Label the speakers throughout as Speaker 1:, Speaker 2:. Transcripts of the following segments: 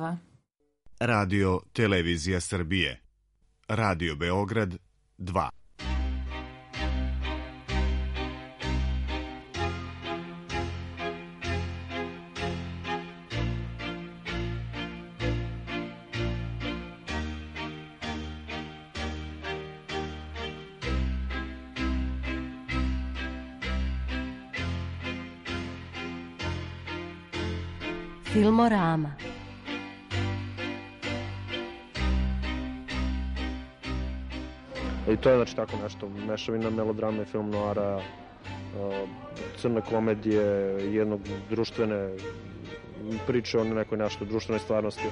Speaker 1: Trnava.
Speaker 2: Radio Televizija Srbije. Radio Beograd 2.
Speaker 1: Filmorama.
Speaker 3: I to je znači tako nešto, mešavina melodrame i film noara, crne komedije, jednog društvene priče o nekoj nešto društvenoj stvarnosti.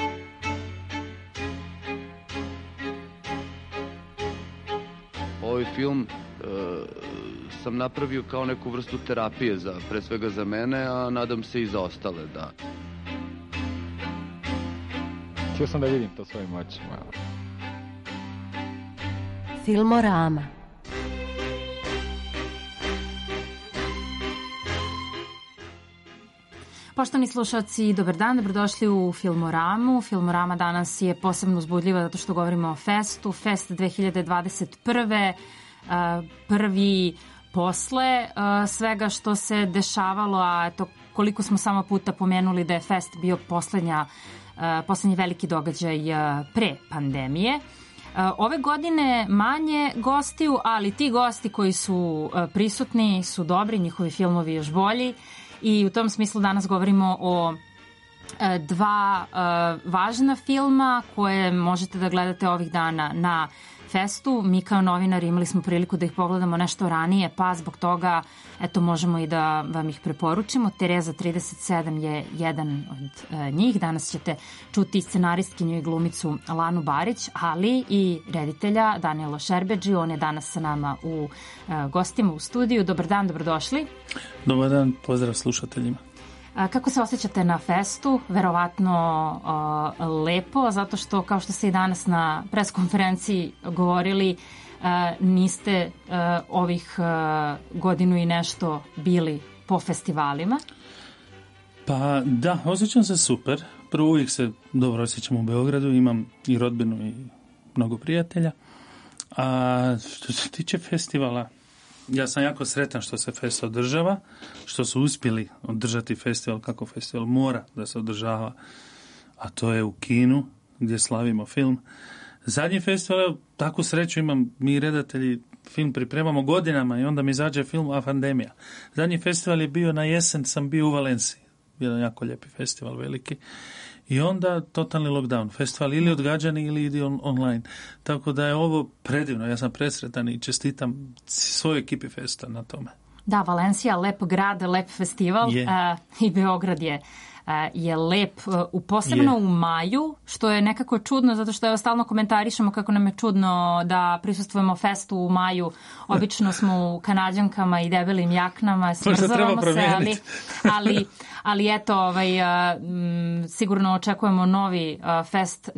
Speaker 4: Ovaj film sam napravio kao neku vrstu terapije, pre svega za mene, a nadam se i za ostale, da.
Speaker 5: Htio sam da vidim to svojim očima.
Speaker 1: Filmorama. Poštovani slušalci, dobar dan, dobrodošli u Filmoramu. Filmorama danas je posebno uzbudljiva zato što govorimo o Festu. Fest 2021. Prvi posle svega što se dešavalo, a eto koliko smo samo puta pomenuli da je Fest bio poslednji veliki događaj pre pandemije. Ove godine manje gostiju, ali ti gosti koji su prisutni su dobri, njihovi filmovi još bolji i u tom smislu danas govorimo o dva važna filma koje možete da gledate ovih dana na Festu. Mi kao novinari imali smo priliku da ih pogledamo nešto ranije, pa zbog toga eto možemo i da vam ih preporučimo. Tereza 37 je jedan od njih. Danas ćete čuti scenaristkinju i glumicu Lanu Barić, ali i reditelja Danijela Šerbedži. On je danas sa nama u gostima u studiju. Dobar dan, dobrodošli.
Speaker 6: Dobar dan, pozdrav slušateljima.
Speaker 1: Kako se osjećate na Festu? Verovatno lepo, zato što kao što ste i danas na preskonferenciji govorili, niste ovih godinu i nešto bili po festivalima.
Speaker 6: Pa da, osjećam se super. Prvo uvijek se dobro osjećam u Beogradu, imam i rodbinu i mnogo prijatelja. A što se tiče festivala, ja sam jako sretan što se fest održava, što su uspjeli održati festival kako festival mora da se održava, a to je u kinu gdje slavimo film. Zadnji festival, takvu sreću imam, mi redatelji film pripremamo godinama i onda mi izađe film A Pandemija. Zadnji festival je bio na jesen, sam bio u Valenciji, jedan jako lijepi festival, veliki. I onda totalni lockdown. Festival ili odgađani ili ide online. Tako da je ovo predivno. Ja sam presretan i čestitam svojoj ekipi Festa na tome.
Speaker 1: Da, Valencija, lep grad, lep festival i Beograd je lep, posebno u maju, što je nekako čudno, zato što evo stalno komentarišemo kako nam je čudno da prisustvujemo Festu u maju. Obično smo u Kanađankama i debelim jaknama, smrzavamo se, ali eto, sigurno očekujemo novi Fest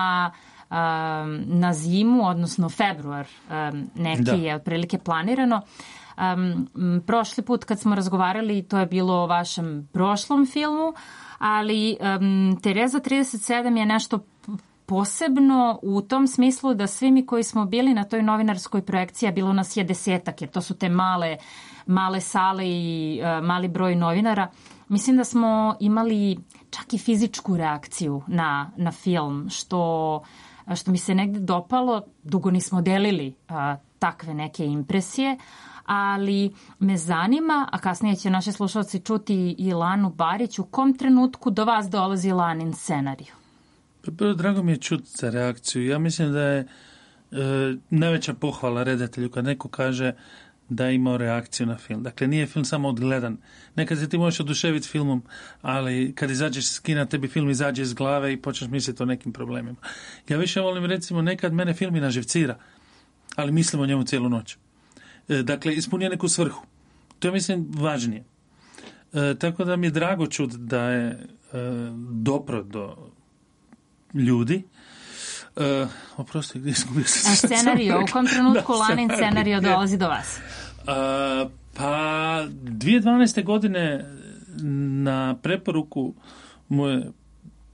Speaker 1: na zimu, odnosno februar, neki je otprilike planirano. Prošli put kad smo razgovarali, to je bilo o vašem prošlom filmu, ali Tereza 37 je nešto posebno u tom smislu da svi mi koji smo bili na toj novinarskoj projekciji, a bilo nas je 10, jer to su te male sale i mali broj novinara, mislim da smo imali čak i fizičku reakciju na film, što mi se negde dopalo. Dugo nismo delili takve neke impresije, ali me zanima, a kasnije će naši slušalci čuti i Lanu Barić, u kom trenutku do vas dolazi Lanin scenariju?
Speaker 6: Prvo, drago mi je čuti za reakciju. Ja mislim da je najveća pohvala redatelju kad neko kaže da je imao reakciju na film. Dakle, nije film samo odgledan. Nekad se ti možeš oduševiti filmom, ali kad izađeš iz kina, tebi film izađe iz glave i počneš misliti o nekim problemima. Ja više volim, recimo, nekad mene film i naživcira, ali mislim o njemu cijelu noć. Dakle, ispunio neku svrhu. To je, mislim, važnije. Tako da mi je drago čuti da je dopro do ljudi. Oprosti, gdje izgubio se
Speaker 1: scenario, u kom trenutku Lanin scenario dolazi do vas?
Speaker 6: Pa 2012. godine na preporuku moje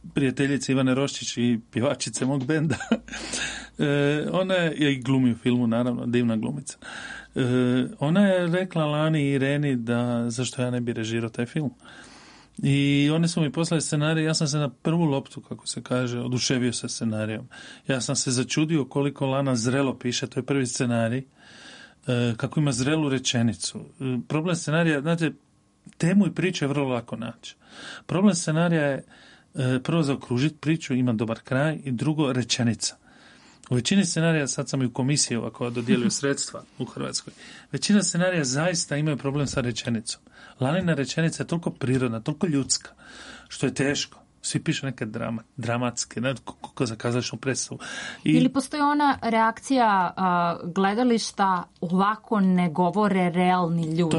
Speaker 6: prijateljice Ivane Roščić i pjevačice mog benda. Ona je i glumi u filmu, naravno, divna glumica. Ona je rekla Lani i Ireni da zašto ja ne bi režirao taj film. I oni su mi poslali scenarij, ja sam se na prvu loptu, kako se kaže, oduševio sa scenarijom. Ja sam se začudio koliko Lana zrelo piše, to je prvi scenarij, kako ima zrelu rečenicu. Problem scenarija, znate, temu i priču je vrlo lako naći. Problem scenarija je prvo zaokružiti priču, ima dobar kraj, i drugo rečenica. U većini scenarija, sad sam i u komisiji ovako dodijelio sredstva u Hrvatskoj, većina scenarija zaista imaju problem sa rečenicom. Lanina rečenica je toliko prirodna, toliko ljudska, što je teško. Svi pišu neke dramatske, ne, kako za kazališnu predstavu.
Speaker 1: Ili postoji ona reakcija gledališta, ovako ne govore realni ljudi.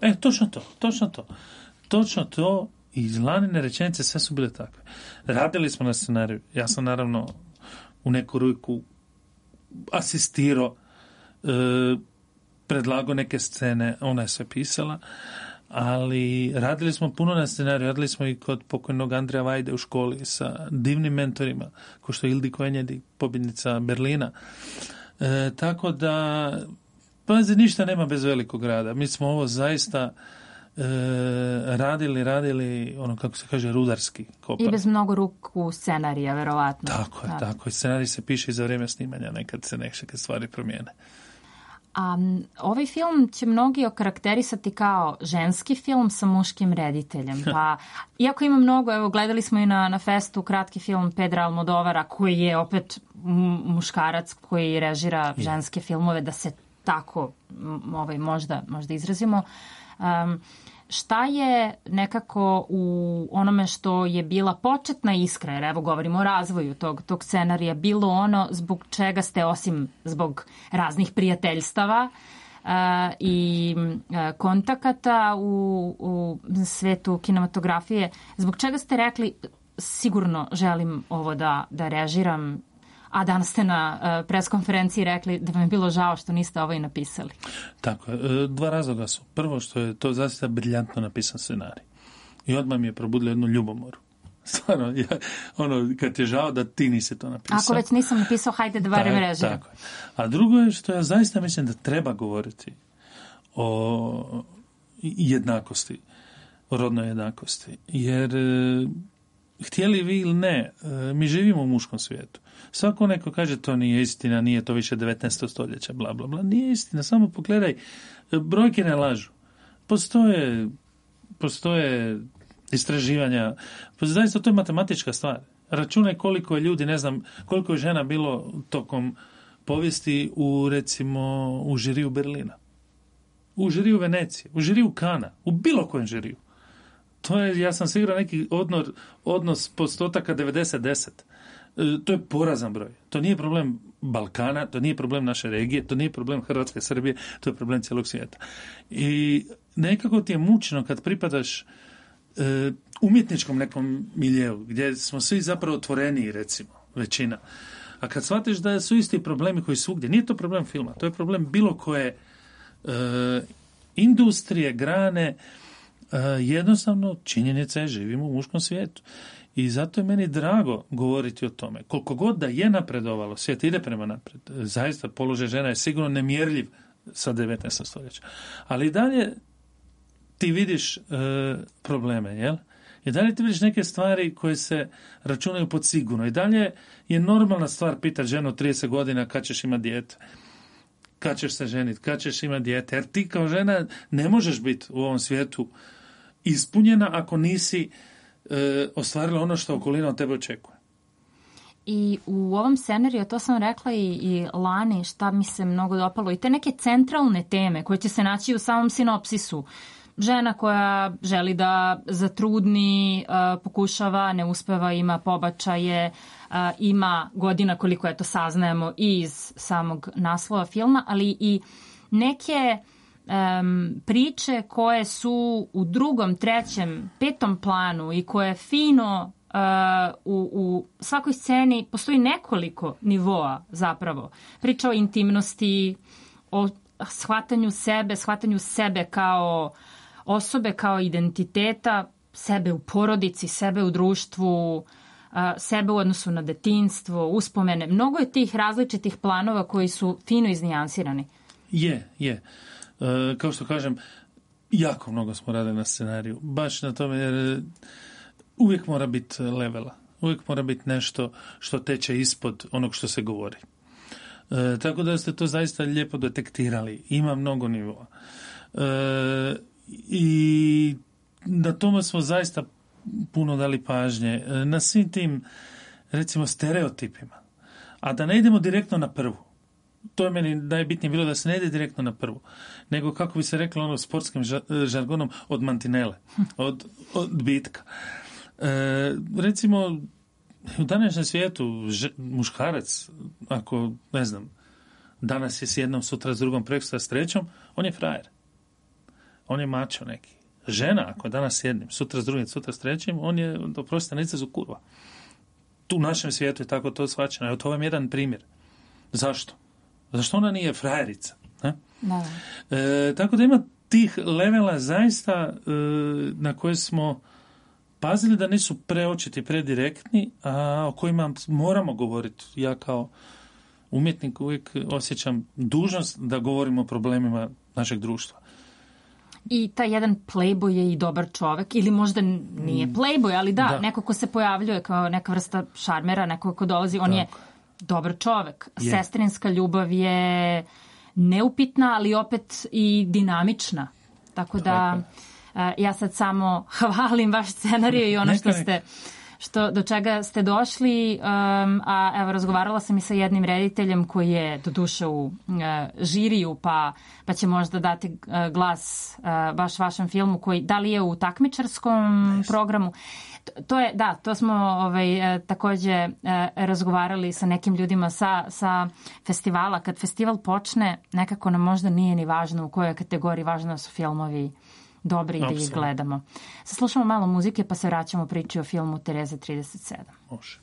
Speaker 6: Točno to. I Lanine rečenice sve su bile takve. Radili smo na scenariju. Ja sam naravno u neku ruku asistirao, predlagao neke scene, ona je sve pisala, ali radili smo puno na scenariju, radili smo i kod pokojnog Andreja Vajde u školi sa divnim mentorima, kao što je Ildiko Enjedi, pobjednica Berlina. Tako da, pazi, ništa nema bez velikog rada. Mi smo ovo zaista radili, ono kako se kaže, rudarski kopar.
Speaker 1: I bez mnogo ruku scenarija, verovatno.
Speaker 6: Tako je. Scenarij se piše i za vrijeme snimanja, nekad se neke stvari promijene.
Speaker 1: A ovaj film će mnogi okarakterisati kao ženski film sa muškim rediteljem. Pa, iako ima mnogo, evo, gledali smo i na festu kratki film Pedra Almodovara, koji je opet muškarac koji režira ženske filmove, da se tako možda izrazimo. Šta je nekako u onome što je bila početna iskra, jer evo govorimo o razvoju tog scenarija, bilo ono zbog čega ste, osim zbog raznih prijateljstava i kontakata u svetu kinematografije, zbog čega ste rekli sigurno želim ovo da režiram, a danas ste na preskonferenciji rekli da vam je bilo žao što niste ovo i napisali.
Speaker 6: Tako je. Dva razloga su. Prvo, što je to zaista briljantno napisan scenarij. I odmah mi je probudilo jednu ljubomoru. Stvarno, kad je žao da ti nisi to napisao.
Speaker 1: Ako već nisam napisao, hajde da barem režiram.
Speaker 6: Tako je. A drugo je što ja zaista mislim da treba govoriti o jednakosti, o rodnoj jednakosti. Jer htjeli vi ili ne, mi živimo u muškom svijetu. Svako neko kaže to nije istina, nije to više 19. stoljeća, bla, bla, bla. Nije istina, samo pogledaj, brojke ne lažu. Postoje istraživanja, zaista to je matematička stvar. Računaj koliko je ljudi, ne znam, koliko je žena bilo tokom povijesti u žiriju Berlina, u žiriju Venecije, u žiriju Kana, u bilo kojem žiriju. To je, ja sam siguran, neki odnos postotaka 90-10. To je porazan broj. To nije problem Balkana, to nije problem naše regije, to nije problem Hrvatske, Srbije, to je problem cijelog svijeta. I nekako ti je mučno kad pripadaš umjetničkom nekom miljeu, gdje smo svi zapravo otvoreniji, recimo, većina. A kad shvatiš da su isti problemi koji su ugdje, nije to problem filma, to je problem bilo koje industrije, grane, jednostavno činjenica je živimo u muškom svijetu. I zato je meni drago govoriti o tome. Koliko god da je napredovalo, svijet ide prema napred. Zaista položaj žena je sigurno nemjerljiv sa 19. stoljeća. Ali i dalje ti vidiš probleme, jel? I dalje ti vidiš neke stvari koje se računaju pod sigurno. I dalje je normalna stvar pitati ženu 30 godina kad ćeš imati dijete. Kad ćeš se ženiti, kad ćeš imati dijete. Jer ti kao žena ne možeš biti u ovom svijetu ispunjena ako nisi ostvarila ono što okolina od tebe očekuje.
Speaker 1: I u ovom scenariju, to sam rekla i Lani, šta mi se mnogo dopalo, i te neke centralne teme koje će se naći u samom sinopsisu. Žena koja želi da zatrudni, pokušava, ne uspeva, ima pobačaje, ima godina koliko je to saznajemo i iz samog naslova filma, ali i neke priče koje su u drugom, trećem, petom planu i koje fino u svakoj sceni postoji nekoliko nivoa zapravo. Priča o intimnosti, o shvatanju sebe kao osobe, kao identiteta, sebe u porodici, sebe u društvu, sebe u odnosu na detinjstvo, uspomene. Mnogo je tih različitih planova koji su fino iznijansirani.
Speaker 6: Je. Kao što kažem, jako mnogo smo radili na scenariju. Baš na tome, jer uvijek mora biti levela. Uvijek mora biti nešto što teče ispod onog što se govori. Tako da ste to zaista lijepo detektirali. Ima mnogo nivoa. I na tome smo zaista puno dali pažnje. Na svim tim, recimo, stereotipima. A da ne idemo direktno na prvu. To je meni najbitnije bilo, da se ne ide direktno na prvu. Nego, kako bi se reklo sportskim žargonom, od mantinele. Od bitka. Recimo, u današnjem svijetu muškarac, ako, ne znam, danas je s jednom, sutra s drugom, prekosutra s trećom, on je frajer. On je mačo neki. Žena, ako je danas s jednim, sutra s drugim, sutra s trećim, on je, oprostite, na izrazu kurva. Tu u našem svijetu je tako to shvaćeno. Evo, to vam je jedan primjer. Zašto? Zašto ona nije frajerica?
Speaker 1: Da.
Speaker 6: Tako da ima tih levela zaista na koje smo pazili da nisu preočiti, predirektni, a o kojima moramo govoriti. Ja kao umjetnik uvijek osjećam dužnost da govorimo o problemima našeg društva.
Speaker 1: I taj jedan playboy je i dobar čovek, ili možda nije playboy, ali da, neko ko se pojavljuje kao neka vrsta šarmera, neko ko dolazi, on je dobar čovek. Sestrinska ljubav je neupitna, ali opet i dinamična. Tako da ja sad samo hvalim vaš scenarij i ono do čega ste došli, a evo, razgovarala sam i sa jednim rediteljem koji je doduše u žiriju, pa će možda dati glas baš vašem filmu, koji da li je u takmičarskom programu. To smo takođe razgovarali sa nekim ljudima sa festivala. Kad festival počne, nekako nam možda nije ni važno u kojoj kategoriji, važno su filmovi dobri i da ih gledamo. Saslušamo malo muzike pa se vraćamo priči o filmu Tereza 37.
Speaker 6: Može.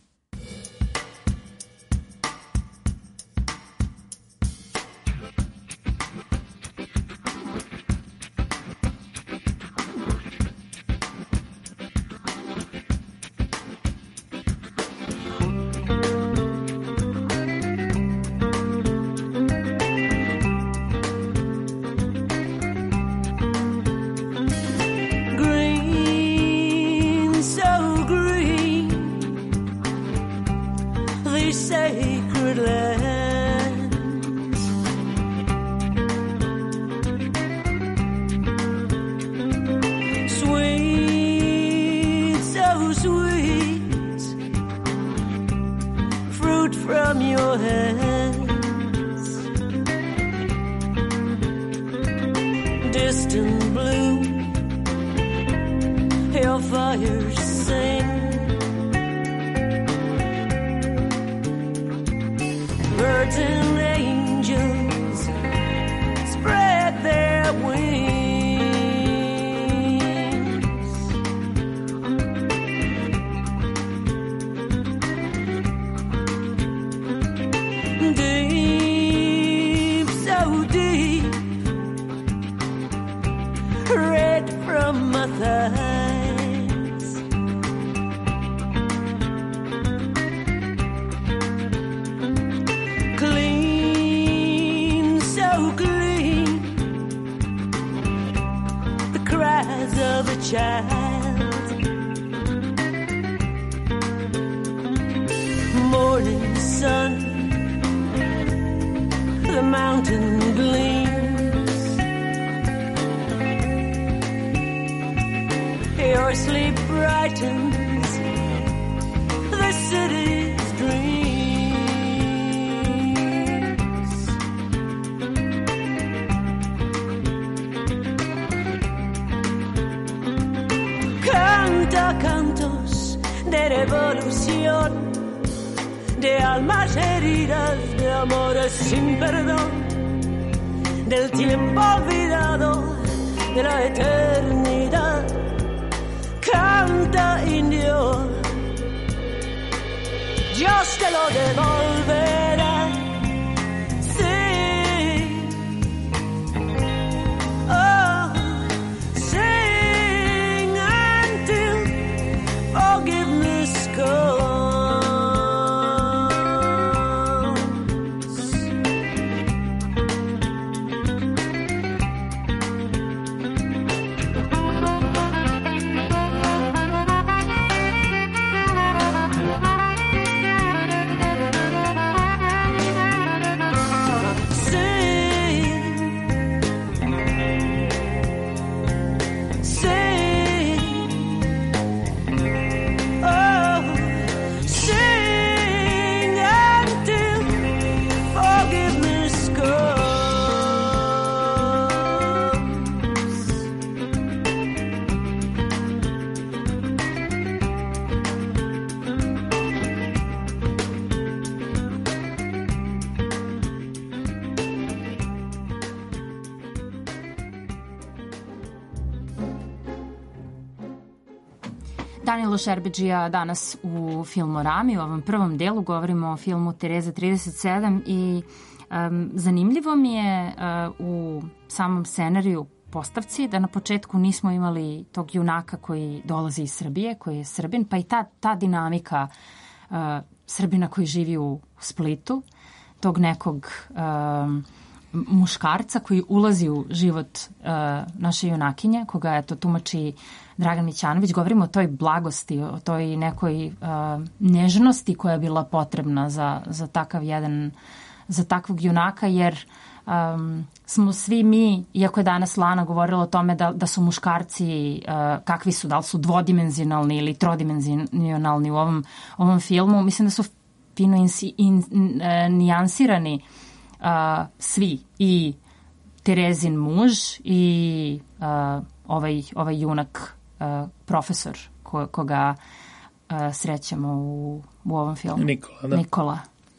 Speaker 7: Cantos de revolución, de almas heridas, de amores sin perdón, del tiempo olvidado, de la eternidad. Canta, indio, Dios te lo devolverá. Sí, oh, sing until forgiveness comes.
Speaker 1: Danilo Šerbedžija danas u Filmorami, u ovom prvom delu govorimo o filmu Tereza 37 i zanimljivo mi je u samom scenariju postavci da na početku nismo imali tog junaka koji dolazi iz Srbije, koji je Srbin, pa i ta dinamika Srbina koji živi u Splitu, tog nekog muškarca koji ulazi u život naše junakinje, koga eto tumači Dragan Mićanović. Govorimo o toj blagosti, o toj nekoj nežnosti koja je bila potrebna za takav jedan, za takvog junaka, jer smo svi mi, iako je danas Lana govorila o tome da su muškarci kakvi su, da li su dvodimenzionalni ili trodimenzionalni u ovom filmu, mislim da su fino nijansirani svi, i Terezin muž i ovaj junak profesor koga srećemo u ovom filmu. Nikola.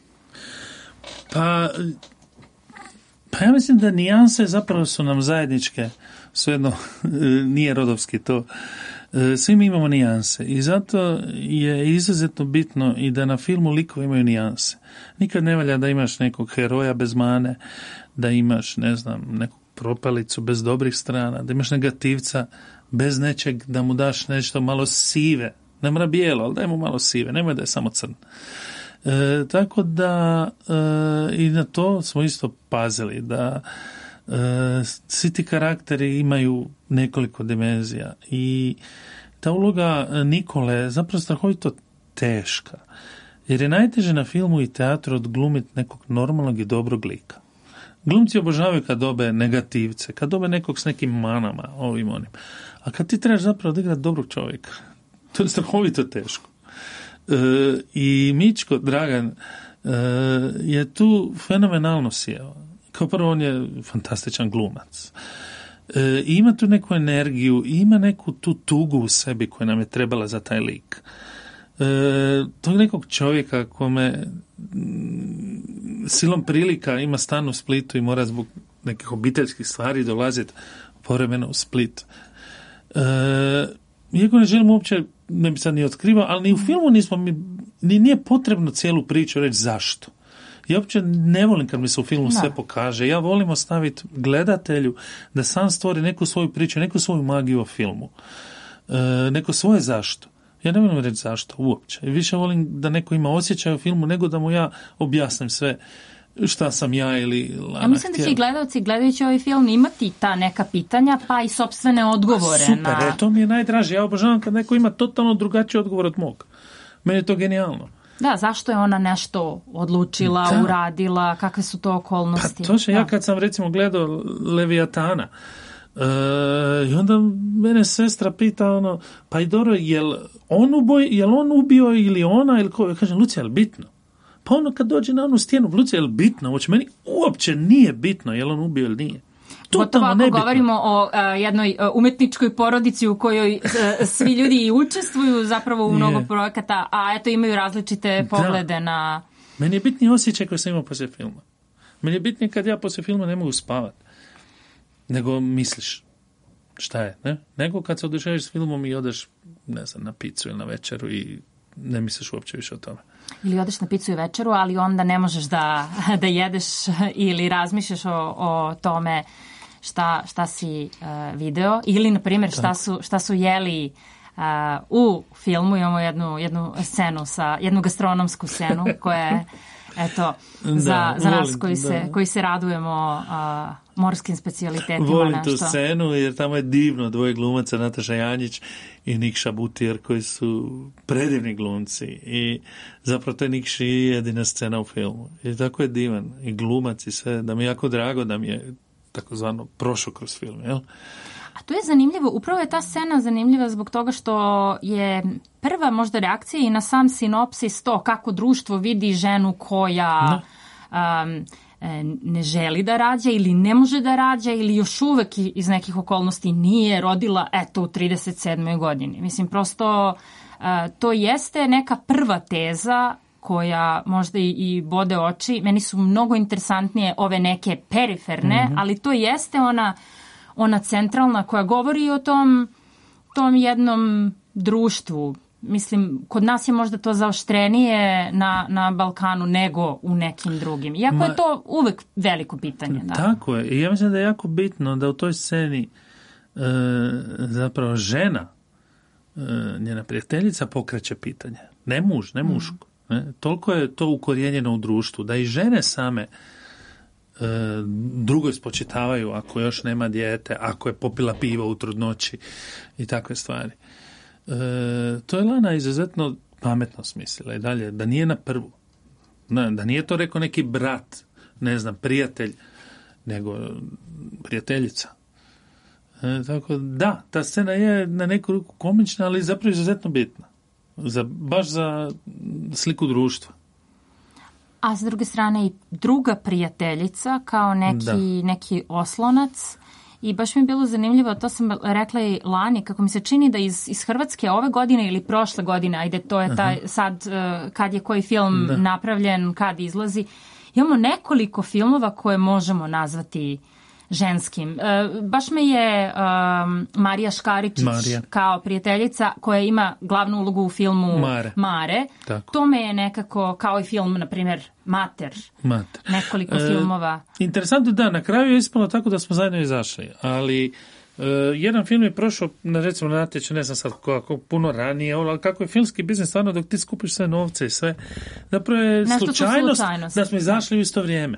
Speaker 6: Pa ja mislim da nijanse zapravo su nam zajedničke, svejedno nije rodovski to. Svi mi imamo nijanse i zato je izuzetno bitno i da na filmu likovi imaju nijanse. Nikad ne valja da imaš nekog heroja bez mane, da imaš, ne znam, neku propalicu bez dobrih strana, da imaš negativca bez nečeg, da mu daš nešto malo sive. Ne mora bijelo, ali daj mu malo sive, nemoj da je samo crn. Tako da i na to smo isto pazili, da svi ti karakteri imaju nekoliko dimenzija i ta uloga Nikole je zapravo strahovito teška, jer je najteže na filmu i teatru odglumiti nekog normalnog i dobrog lika. Glumci obožavaju kad dobe negativce, kad dobe nekog s nekim manama, ovim onim, a kad ti trebaš zapravo odigrati dobrog čovjeka, to je strahovito teško. I Mićko Dragan je tu fenomenalno sjeo. Kao prvo, on je fantastičan glumac. I ima tu neku energiju, ima neku tu tugu u sebi koja nam je trebala za taj lik. Tog nekog čovjeka kome silom prilika ima stan u Splitu i mora zbog nekih obiteljskih stvari dolaziti povremeno u Split. Iako ne želim uopće, ne bi sad ni otkrivao, ali ni u filmu nije potrebno cijelu priču reći zašto. Ja uopće ne volim kad mi se u filmu sve pokaže. Ja volim ostaviti gledatelju da sam stvori neku svoju priču, neku svoju magiju o filmu. Neko svoje zašto. Ja ne volim reći zašto uopće. Više volim da neko ima osjećaj u filmu nego da mu ja objasnim sve šta sam ja ili Lana. Ja
Speaker 1: mislim da će i gledalci gledajući ovaj film imati ta neka pitanja pa i sopstvene odgovore.
Speaker 6: Super, to mi je najdraže. Ja obožavam kad neko ima totalno drugačiji odgovor od mog. Meni je to genijalno.
Speaker 1: Da, zašto je ona nešto odlučila, uradila, kakve su to okolnosti?
Speaker 6: Pa to ja kad sam recimo gledao Leviatana, i onda mene sestra pita pa i dobro, jel on ubio ili ona, ili ko? Ja kažem, Lucija, je li bitno? Pa kad dođe na onu stijenu, Lucija, je li bitno? Hoće, meni uopće nije bitno jel on ubio ili nije.
Speaker 1: Gotovo ako govorimo o jednoj umetničkoj porodici u kojoj svi ljudi i učestvuju zapravo u mnogo projekata, a eto imaju različite poglede na...
Speaker 6: Meni je bitniji osjećaj koji sam imao poslije filma. Meni je bitnije kad ja poslije filma ne mogu spavati, nego misliš šta je, ne? Nego kad se oduševiš s filmom i odeš, ne znam, na picu ili na večeru i ne misliš uopće više o tome.
Speaker 1: Ili odeš na picu i večeru, ali onda ne možeš da jedeš ili razmišljaš o tome šta si video, ili na primjer šta su jeli u filmu. Imamo jednu scenu, jednu gastronomsku scenu koja je eto, za nas koji se radujemo morskim specijalitetima.
Speaker 6: Volim tu scenu jer tamo je divno dvoje glumaca, Nataša Janjić i Nikša Butijer, koji su predivni glumci i zapravo to je Nikši jedina scena u filmu. I tako je divan i glumac i sve, da mi je jako drago da mi je takozvano prošao kroz film, jel?
Speaker 1: A to je zanimljivo, upravo je ta scena zanimljiva zbog toga što je prva možda reakcija i na sam sinopsis to kako društvo vidi ženu koja ne želi da rađa ili ne može da rađa ili još uvek iz nekih okolnosti nije rodila u 37. godini. Mislim, prosto to jeste neka prva teza koja možda i bode oči. Meni su mnogo interesantnije ove neke periferne, ali to jeste ona centralna koja govori o tom jednom društvu. Mislim, kod nas je možda to zaoštrenije na Balkanu nego u nekim drugim. Iako je to uvek veliko pitanje. Da.
Speaker 6: Tako je. I ja mislim da je jako bitno da u toj sceni zapravo žena, njena prijateljica, pokreće pitanje. Ne muž, ne muško. Ne? Toliko je to ukorijenjeno u društvu da i žene same drugoj spočitavaju ako još nema dijete, ako je popila pivo u trudnoći i takve stvari. To je Lana izuzetno pametno smislila i dalje, da nije na prvu. Da nije to rekao neki brat, ne znam, prijatelj, nego prijateljica. Tako da, ta scena je na neku ruku komična, ali zapravo izuzetno bitna. Baš za sliku društva.
Speaker 1: A s druge strane i druga prijateljica kao neki oslonac. I baš mi je bilo zanimljivo, to sam rekla i Lani, kako mi se čini da iz Hrvatske ove godine ili prošle godine, ajde to je taj sad kad je koji film napravljen, kad izlazi, imamo nekoliko filmova koje možemo nazvati ženskim. Baš me je Marija Škaričić kao prijateljica koja ima glavnu ulogu u filmu Mare. To me je nekako, kao i film, na primjer, Mater. Nekoliko filmova.
Speaker 6: Interesantno, da, na kraju je ispalo tako da smo zajedno izašli, ali jedan film je prošao, recimo na natječaj, ne znam sad kako puno ranije, ali kako je filmski biznis, stvarno dok ti skupiš sve novce i sve, zapravo je slučajnost da smo izašli u isto vrijeme.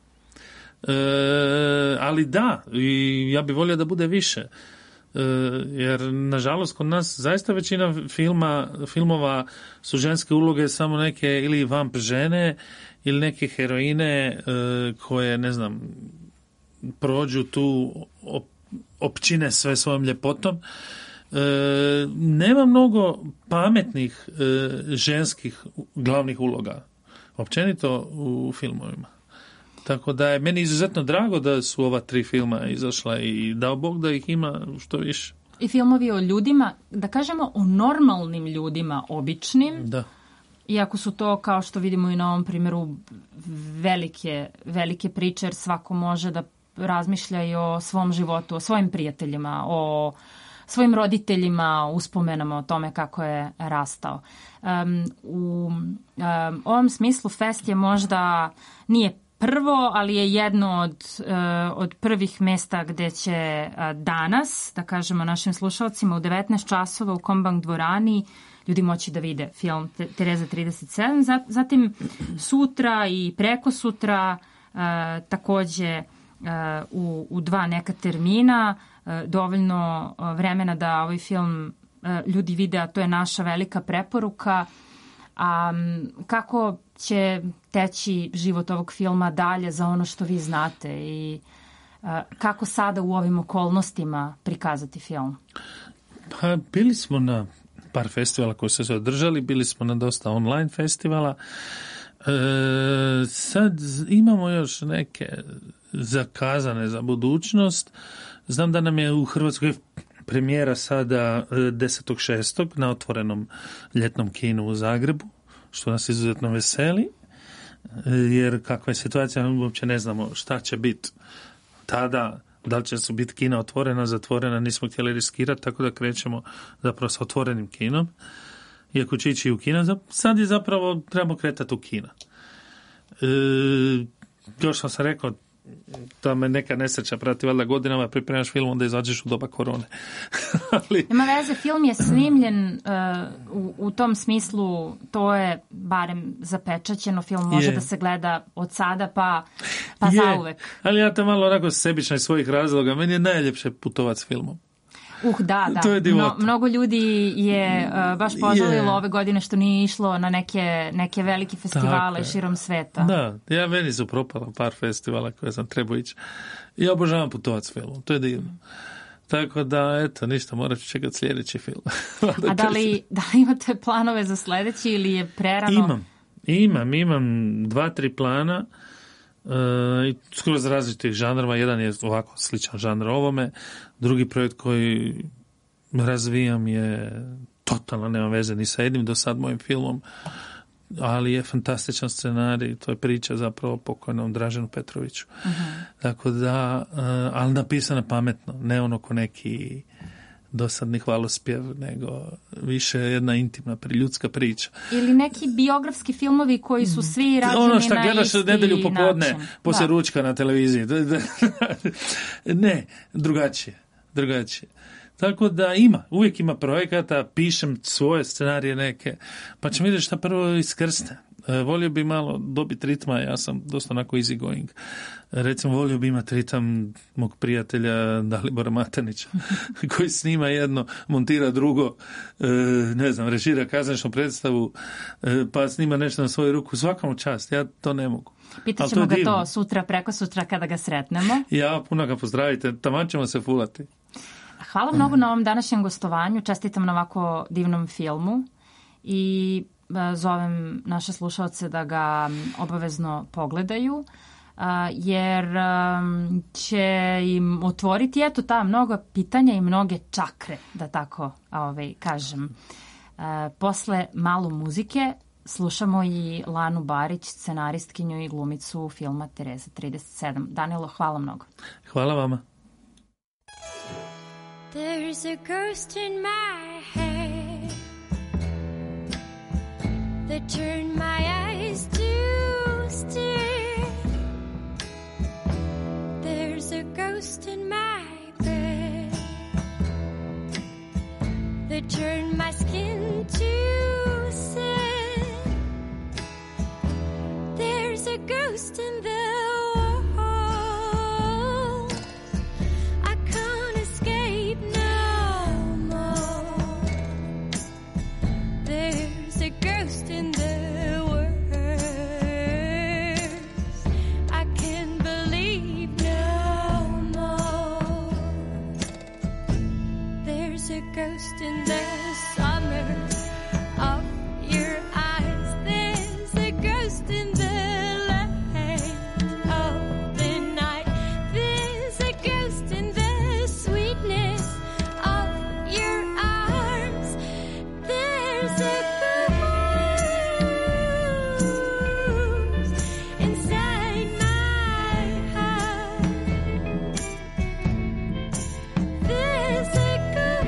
Speaker 6: Ali da, i ja bih volio da bude više, jer nažalost kod nas zaista većina filmova su ženske uloge samo neke ili vamp žene ili neke heroine koje, ne znam, prođu tu, opčine sve svojom ljepotom. Nema mnogo pametnih ženskih glavnih uloga općenito u filmovima. Tako da je meni izuzetno drago da su ova 3 filma izašla i dao Bog da ih ima što više.
Speaker 1: I filmovi o ljudima, da kažemo o normalnim ljudima, običnim.
Speaker 6: Da.
Speaker 1: Iako su to, kao što vidimo i na ovom primjeru, velike priče, jer svako može da razmišlja i o svom životu, o svojim prijateljima, o svojim roditeljima, uspomenama o tome kako je rastao. U ovom smislu Fest je možda nije prvo, ali je jedno od prvih mjesta gdje će danas, da kažemo našim slušalcima, u 19 časova u Kombank dvorani ljudi moći da vide film Tereza 37. Zatim sutra i preko sutra također u 2 neka termina, dovoljno vremena da ovaj film ljudi vide, a to je naša velika preporuka. A kako će teći život ovog filma dalje za ono što vi znate i kako sada u ovim okolnostima prikazati film?
Speaker 6: Pa bili smo na par festivala koji su se održali, bili smo na dosta online festivala. Sad imamo još neke zakazane za budućnost. Znam da nam je u Hrvatskoj premijera sada 10.6. na otvorenom ljetnom kinu u Zagrebu, što nas izuzetno veseli, jer kakva je situacija, uopće ne znamo šta će biti tada, da li će su biti kina otvorena, zatvorena, nismo htjeli riskirati, tako da krećemo zapravo sa otvorenim kinom. Iako će ići u kino, sad je zapravo trebamo kretati u kina. Još sam rekao, to me neka nesreća prati, valjda godinama pripremaš film, onda izađeš u doba korone. Ali... Nema
Speaker 1: veze, film je snimljen u tom smislu, to je barem zapečaćeno, film može da se gleda od sada pa zauvek.
Speaker 6: Ali ja to malo onako sebična iz svojih razloga, meni je najljepše putovat s filmom.
Speaker 1: Da. Mnogo ljudi je baš požalilo ove godine što nije išlo na neke velike festivale širom sveta.
Speaker 6: Da, meni su propala par festivala koje sam trebao ići. Ja obožavam putovati s filmom, to je divno. Tako da, eto, ništa, morat ću čekati sljedeći film.
Speaker 1: A da li imate planove za sljedeći ili je prerano?
Speaker 6: Imam 2-3 plana. Skroz različitih žanrova. Jedan je ovako sličan žanr ovome, drugi projekt koji razvijam je totalno nema veze ni sa jednim do sad mojim filmom, ali je fantastičan scenarij, to je priča zapravo o pokojnom Draženu Petroviću. Tako da, ali napisana pametno, ne ono ko neki dosadni hvalospjev, nego više jedna intimna, ljudska priča.
Speaker 1: Ili neki biografski filmovi koji su svi rađeni
Speaker 6: ono što
Speaker 1: na
Speaker 6: gledaš
Speaker 1: isti
Speaker 6: nedelju popodne,
Speaker 1: način.
Speaker 6: poslije ručka na televiziji. Ne, drugačije. Tako da uvijek ima projekata, pišem svoje scenarije neke, pa ćemo vidjeti šta prvo iskrsne. Volio bi malo dobiti ritma, ja sam dosta onako easy going. Recimo, volio bi imati ritam mog prijatelja Dalibora Matanića, koji snima jedno, montira drugo, ne znam, režira kazališnu predstavu, pa snima nešto na svoju ruku. Svaka mu čast, ja to ne mogu.
Speaker 1: Pitat ćemo ga to sutra, preko sutra kada ga sretnemo.
Speaker 6: Ja, puno ga pozdravite, taman ćemo se fulati.
Speaker 1: Hvala mnogo na ovom današnjem gostovanju, čestitam na ovako divnom filmu i zovem naše slušalce da ga obavezno pogledaju, jer će im otvoriti ta mnoga pitanja i mnoge čakre, da tako kažem. Posle malo muzike slušamo i Lanu Barić, scenaristkinju i glumicu filma Tereza 37. Danilo, hvala mnogo.
Speaker 6: Hvala vama.
Speaker 8: There's a ghost in my head that turned my eyes to stare. There's a ghost in my bed that turned my skin to sand. There's a ghost in the ghost in the summer of your eyes. There's a ghost in the light of the night. There's a ghost in the sweetness of your arms. There's a ghost inside my heart. There's a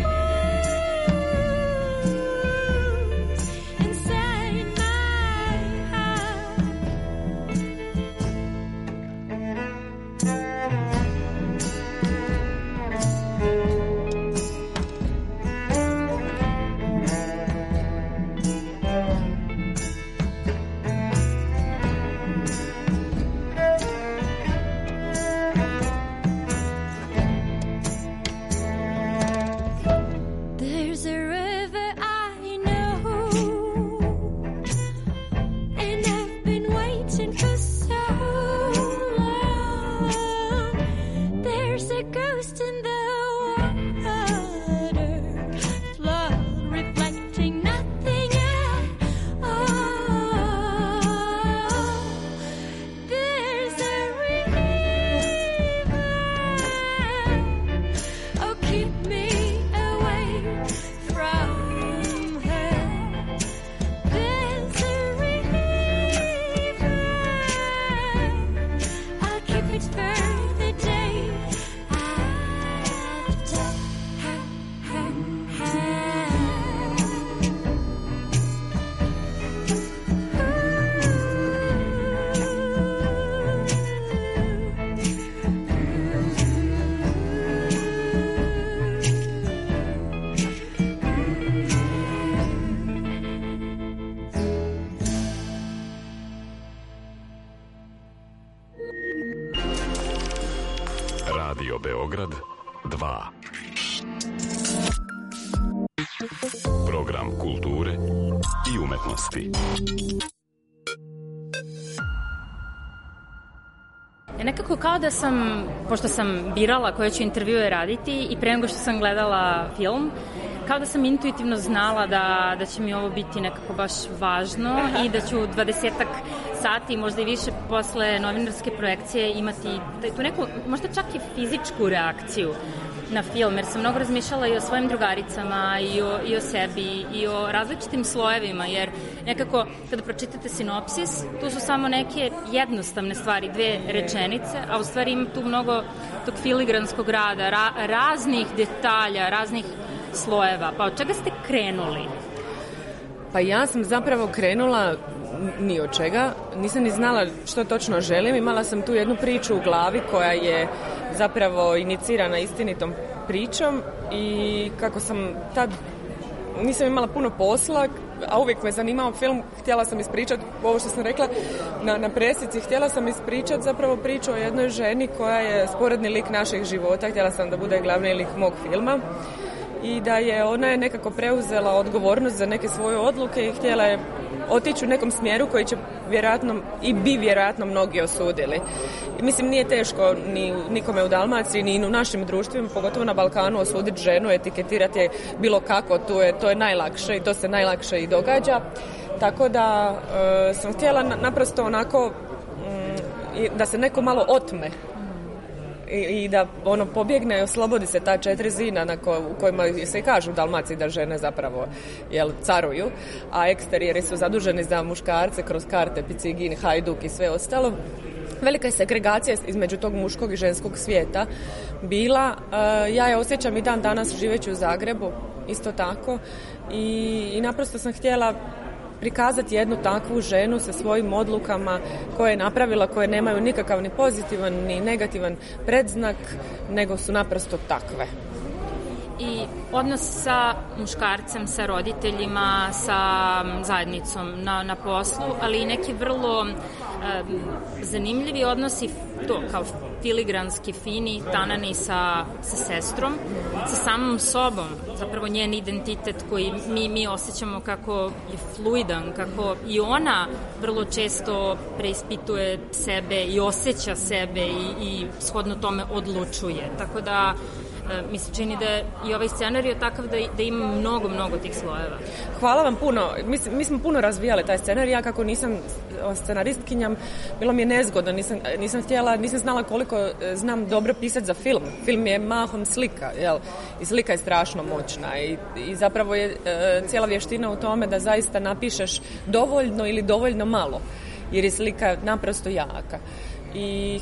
Speaker 9: Radio Beograd 2. Program kulture i umetnosti.
Speaker 1: Nekako kao da sam, pošto sam birala koje ću intervjue raditi i pre nego što sam gledala film, kao da sam intuitivno znala da će mi ovo biti nekako baš važno i da ću 20-ak sati, možda i više posle novinarske projekcije imati tu neku, možda čak i fizičku reakciju na film, jer sam mnogo razmišljala i o svojim drugaricama i o sebi i o različitim slojevima, jer nekako kada pročitate sinopsis, tu su samo neke jednostavne stvari, 2 rečenice, a u stvari ima tu mnogo tog filigranskog rada, raznih detalja, raznih slojeva. Pa od čega ste krenuli?
Speaker 10: Pa ja sam zapravo krenula ni od čega. Nisam ni znala što točno želim. Imala sam tu jednu priču u glavi koja je zapravo inicirana istinitom pričom i kako sam tad nisam imala puno posla, a uvijek me zanimao film, htjela sam ispričati ovo što sam rekla na presici, htjela sam ispričati zapravo priču o jednoj ženi koja je sporedni lik naših života, htjela sam da bude glavni lik mog filma i da je ona nekako preuzela odgovornost za neke svoje odluke i htjela je otići u nekom smjeru koji će vjerojatno i bi vjerojatno mnogi osudili. I mislim, nije teško ni nikome u Dalmaciji, ni u našim društvima, pogotovo na Balkanu, osuditi ženu, etiketirati je bilo kako, to je najlakše i to se najlakše i događa. Tako da sam htjela naprosto onako da se neko malo otme i da ono pobjegne i oslobodi se ta 4 zina u kojima se kažu u Dalmaciji da žene zapravo caruju, a eksterijeri su zaduženi za muškarce kroz karte, picigin, hajduk i sve ostalo. Velika je segregacija između tog muškog i ženskog svijeta bila. Ja je osjećam i dan danas živeći u Zagrebu, isto tako. I naprosto sam htjela prikazati jednu takvu ženu sa svojim odlukama koje je napravila, koje nemaju nikakav ni pozitivan ni negativan predznak, nego su naprosto takve.
Speaker 1: I odnos sa muškarcem, sa roditeljima, sa zajednicom na poslu, ali i neki vrlo zanimljivi odnosi, to kao filigranski, fini, tanani sa sestrom, sa samom sobom, zapravo njen identitet koji mi osjećamo kako je fluidan, kako i ona vrlo često preispituje sebe i osjeća sebe i shodno tome odlučuje. Tako da mi se čini da je i ovaj scenarij takav da ima mnogo tih slojeva. Hvala vam puno.
Speaker 10: Mi smo puno razvijali taj scenarij. Ja kako nisam scenaristkinjam, bilo mi je nezgodno. Nisam znala koliko znam dobro pisati za film. Film je mahom slika, jel? I slika je strašno moćna. I zapravo je cijela vještina u tome da zaista napišeš dovoljno ili dovoljno malo. Jer je slika naprosto jaka. I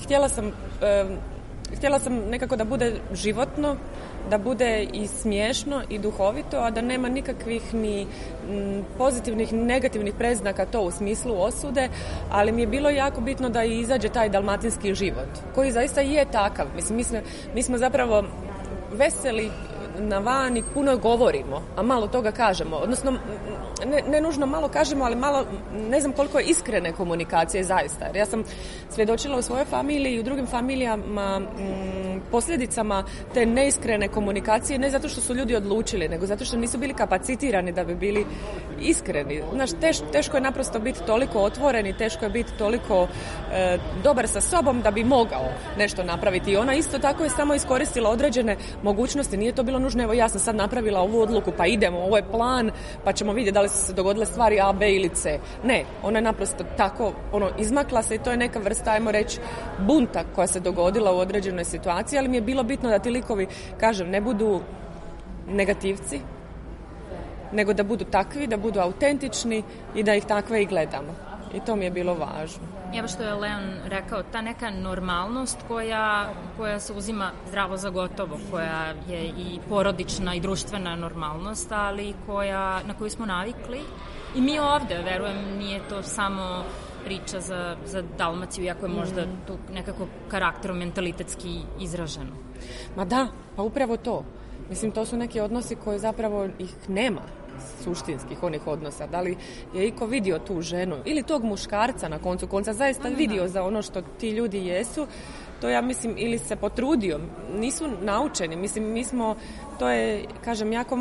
Speaker 10: htjela sam nekako da bude životno, da bude i smiješno i duhovito, a da nema nikakvih ni pozitivnih ni negativnih predznaka to u smislu osude, ali mi je bilo jako bitno da izađe taj dalmatinski život, koji zaista je takav. Mi smo zapravo veseli na van i puno govorimo, a malo toga kažemo. Odnosno, ne nužno malo kažemo, ali malo, ne znam koliko je iskrene komunikacije zaista. Jer ja sam svjedočila u svojoj familiji i u drugim familijama posljedicama te neiskrene komunikacije, ne zato što su ljudi odlučili, nego zato što nisu bili kapacitirani da bi bili iskreni. Znaš, teško je naprosto biti toliko otvoren i teško je biti toliko dobar sa sobom da bi mogao nešto napraviti. I ona isto tako je samo iskoristila određene mogućnosti. Nije to bilo nužno, evo ja sam sad napravila ovu odluku, pa idemo, ovo je plan, pa ćemo vidjeti da li su se dogodile stvari A, B ili C. Ne, ona je naprosto tako izmakla se i to je neka vrsta, ajmo reći, bunta koja se dogodila u određenoj situaciji, ali mi je bilo bitno da ti likovi, kažem, ne budu negativci, nego da budu takvi, da budu autentični i da ih takve i gledamo. I to mi je bilo važno.
Speaker 1: Evo što je Leon rekao, ta neka normalnost koja se uzima zdravo za gotovo, koja je i porodična i društvena normalnost, ali na koju smo navikli. I mi ovde, verujem, nije to samo priča za Dalmaciju, iako je možda tu nekako karakterom mentalitetski izraženo.
Speaker 10: Ma da, pa upravo to. Mislim, to su neki odnosi koji zapravo ih nema, suštinskih onih odnosa. Da li je iko vidio tu ženu ili tog muškarca na koncu konca zaista vidio za ono što ti ljudi jesu, to ja mislim, ili se potrudio, nisu naučeni. Mislim, mi smo, to je, kažem, jako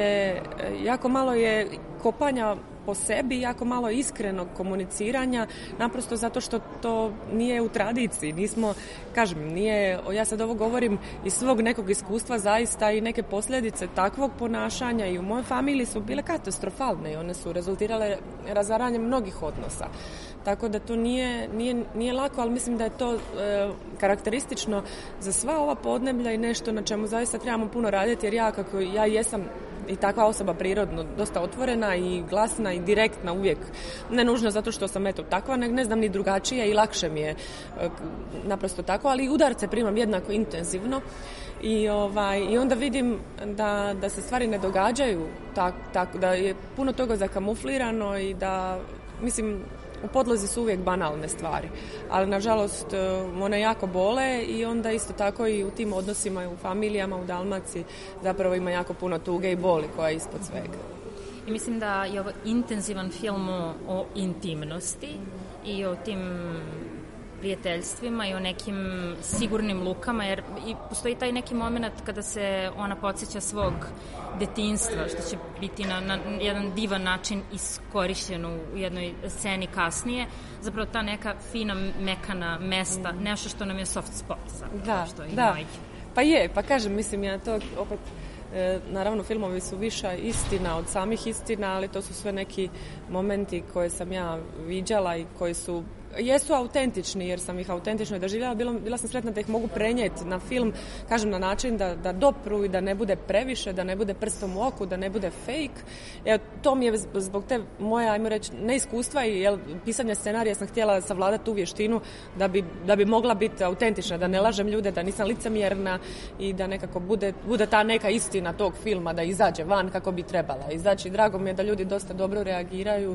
Speaker 10: malo je kopanja po sebi, jako malo iskrenog komuniciranja, naprosto zato što to nije u tradiciji. Nismo, kažem, ja sad ovo govorim iz svog nekog iskustva zaista i neke posljedice takvog ponašanja i u mojoj familiji su bile katastrofalne i one su rezultirale razaranjem mnogih odnosa. Tako da to nije lako, ali mislim da je to karakteristično za sva ova podneblja i nešto na čemu zaista trebamo puno raditi, jer ja jesam i takva osoba prirodno dosta otvorena i glasna i direktna uvijek. Ne nužno zato što sam eto takva, ne znam ni drugačije i lakše mi je naprosto tako, ali udarce primam jednako intenzivno i onda vidim da se stvari ne događaju tako, da je puno toga zakamuflirano i da, mislim, u podlozi su uvijek banalne stvari, ali nažalost one jako bole i onda isto tako i u tim odnosima, u familijama, u Dalmaciji zapravo ima jako puno tuge i boli koja je ispod svega.
Speaker 1: I mislim da je ovo intenzivan film o intimnosti i o tim prijateljstvima i o nekim sigurnim lukama, jer i postoji taj neki moment kada se ona podsjeća svog detinjstva, što će biti na jedan divan način iskorišćen u jednoj sceni kasnije. Zapravo ta neka fina, mekana mesta, nešto što nam je soft spot.
Speaker 10: Da. Pa je, pa kažem, mislim, ja to opet, naravno filmovi su viša istina od samih istina, ali to su sve neki momenti koje sam ja viđala i koji jesu autentični, jer sam ih autentično doživjela. Bila sam sretna da ih mogu prenijeti na film, kažem, na način da dopru i da ne bude previše, da ne bude prstom u oku, da ne bude fake. To mi je zbog te moje, ajmo reći, neiskustva i pisanja scenarija sam htjela savladati tu vještinu da bi mogla biti autentična, da ne lažem ljude, da nisam licemjerna i da nekako bude ta neka istina tog filma, da izađe van kako bi trebala izaći. Drago mi je da ljudi dosta dobro reagiraju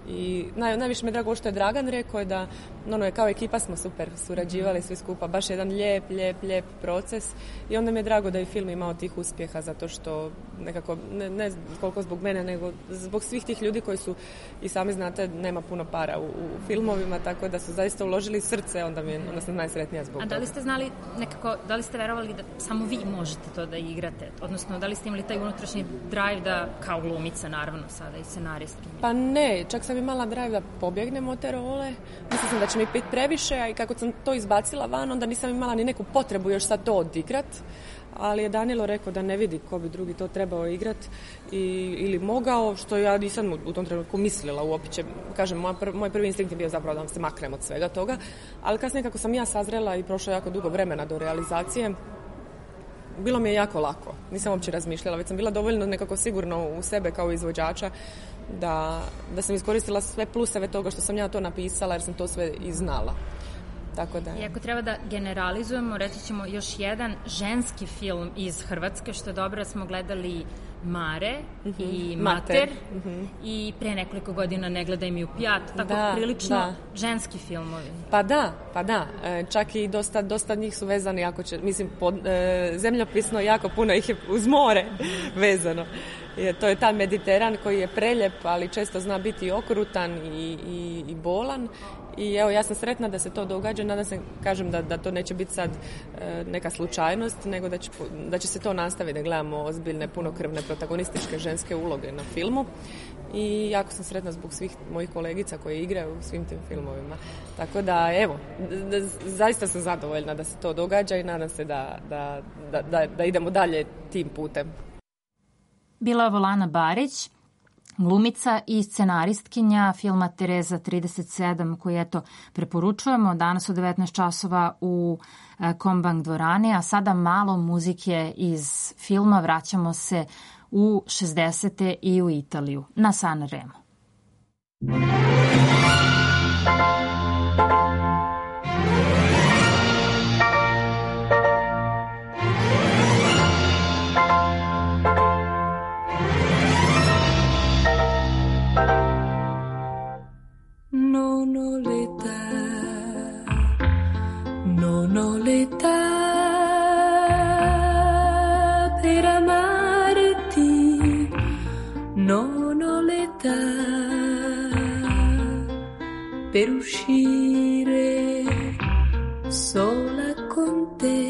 Speaker 10: i najviše mi je drago što je Dragan rekao je da kao ekipa smo super surađivali svi skupa, baš jedan lijep proces i onda mi je drago da je film imao tih uspjeha, zato što nekako, ne koliko zbog mene, nego zbog svih tih ljudi koji su, i sami znate, nema puno para u filmovima, tako da su zaista uložili srce, onda sam najsretnija zbog toga.
Speaker 1: A da li ste znali nekako, da li ste verovali da samo vi možete to da igrate? Odnosno, da li ste imali taj unutrašnji drive da, kao glumica naravno sada i scenaristkinja?
Speaker 10: Pa ne, čak sam imala drive da pobjegnem od te role. Mislila sam da će mi biti previše, a i kako sam to izbacila van, onda nisam imala ni neku potrebu još sad to odigrat, ali je Danilo rekao da ne vidi ko bi drugi to trebao igrat ili mogao, što ja nisam u tom trenutku mislila uopće. Kažem, moj prvi instinkt je bio zapravo da se maknem od svega toga, ali kasnije kako sam ja sazrela i prošlo jako dugo vremena do realizacije, bilo mi je jako lako. Nisam uopće razmišljala, već sam bila dovoljno nekako sigurno u sebe kao izvođača da sam iskoristila sve pluseve toga što sam ja to napisala, jer sam to sve i znala. Tako da...
Speaker 1: I ako treba da generalizujemo, reći ćemo još jedan ženski film iz Hrvatske, što je dobro, da smo gledali Mare i Mater i pre nekoliko godina Ne gledaj mi u pjat, tako prilično ženski filmovi.
Speaker 10: Pa da. Čak i dosta njih su vezani, zemljopisno jako puno ih je uz more vezano. To je taj Mediteran koji je preljep, ali često zna biti okrutan i bolan. I evo, ja sam sretna da se to događa, nadam se, kažem, da to neće biti sad neka slučajnost, nego da će se to nastaviti, da gledamo ozbiljne, punokrvne protagonističke ženske uloge na filmu. I jako sam sretna zbog svih mojih kolegica koje igraju u svim tim filmovima. Tako da, evo, zaista sam zadovoljna da se to događa i nadam se da idemo dalje tim putem.
Speaker 1: Bila je Volana Barić, glumica i scenaristkinja filma Tereza 37, koji preporučujemo danas u 19 časova u Kombank dvorani, a sada malo muzike iz filma. Vraćamo se u 60. i u Italiju, na Sanremo.
Speaker 7: Non ho l'età per amarti, non ho l'età per uscire sola con te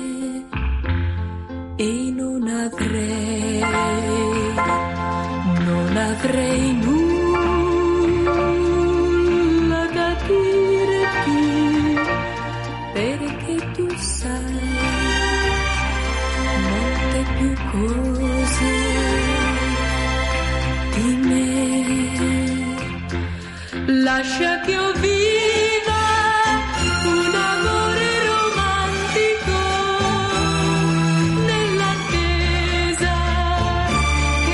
Speaker 7: e non avrei nulla da dirti, perché tu sai molte più cose di me. Lascia che io viva un amore romantico nell'attesa che